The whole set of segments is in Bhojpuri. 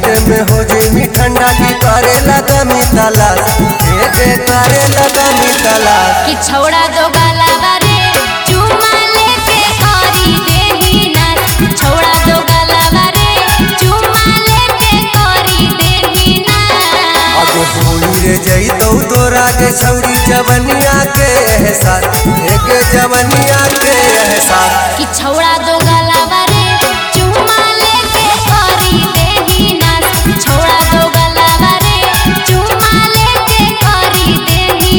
रात में हो जेमी ठंडा की करे लगा मी तलाश करे लगा मी तलाश कि छौड़ा दो गलावा रे चुमा लेके करी देही नाच छौड़ा दो गलावा रे चुमा लेके करी देही नाच आगे होली रे जइतौ तोरा के छौड़ी जवनिया के एहसास एक जवनिया के एहसास कि छौड़ा दो गलावा रे चुमा लेके करी देही नाच छौड़ा दो गलावा रे चुमा लेके करी देही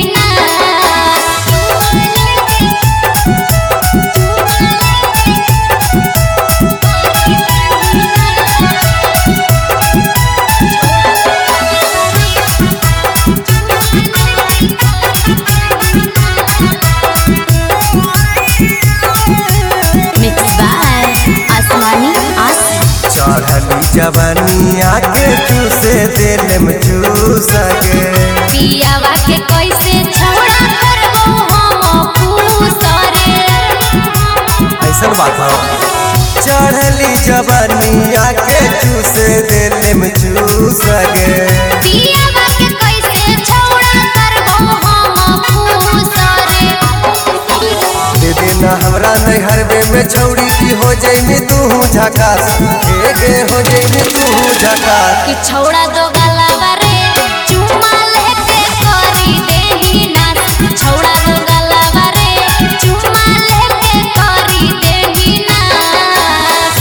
चढ़ली जवानिया के चूसे दिल में चूस के पियावा के कैसे छौड़ा करबो हम पूसरे ऐसा बात हो चढ़ली जवानिया के चूसे दिल में चूस के पियावा के कैसे छौड़ा करबो हम पूसरे दे देना हमरा नैहरवे में छौड़ी की हो जइमी तू झकास हो जइमी तू झकास कि छौड़ा दो गलावा रे चुमा लेके करी देही नाच छौड़ा दो गलावा रे चुमा लेके करी देही नाच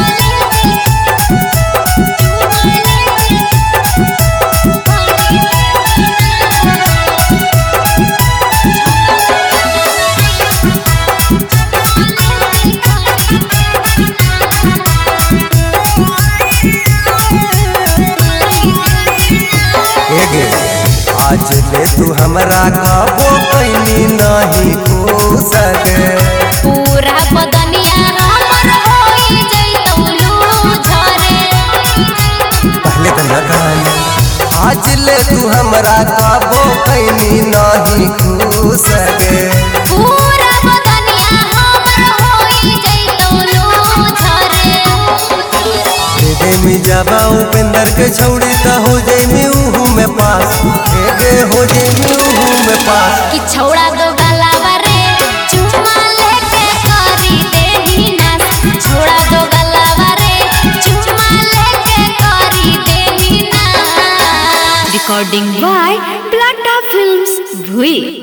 आज ले तू हमरा कबो कैनी नहीं खुश गे पूरा बदनिया हमर होई जइतौ लूझरे पहले तो न गाना आज ले तू हमरा कबो कैनी नहीं खुश गे पूरा बदनिया हमर होई जइतौ लूझरे दे मी जाबा उपेंद्र के छौड़ी त हो जेमी उहू में पास हो जेमी उहू में पास कि छौड़ा दो गलावा रे चुमा लेके करी देही नाच छौड़ा दो गलावा रे चुमा लेके करी देही नाच Recording by Plata Films, Bhui.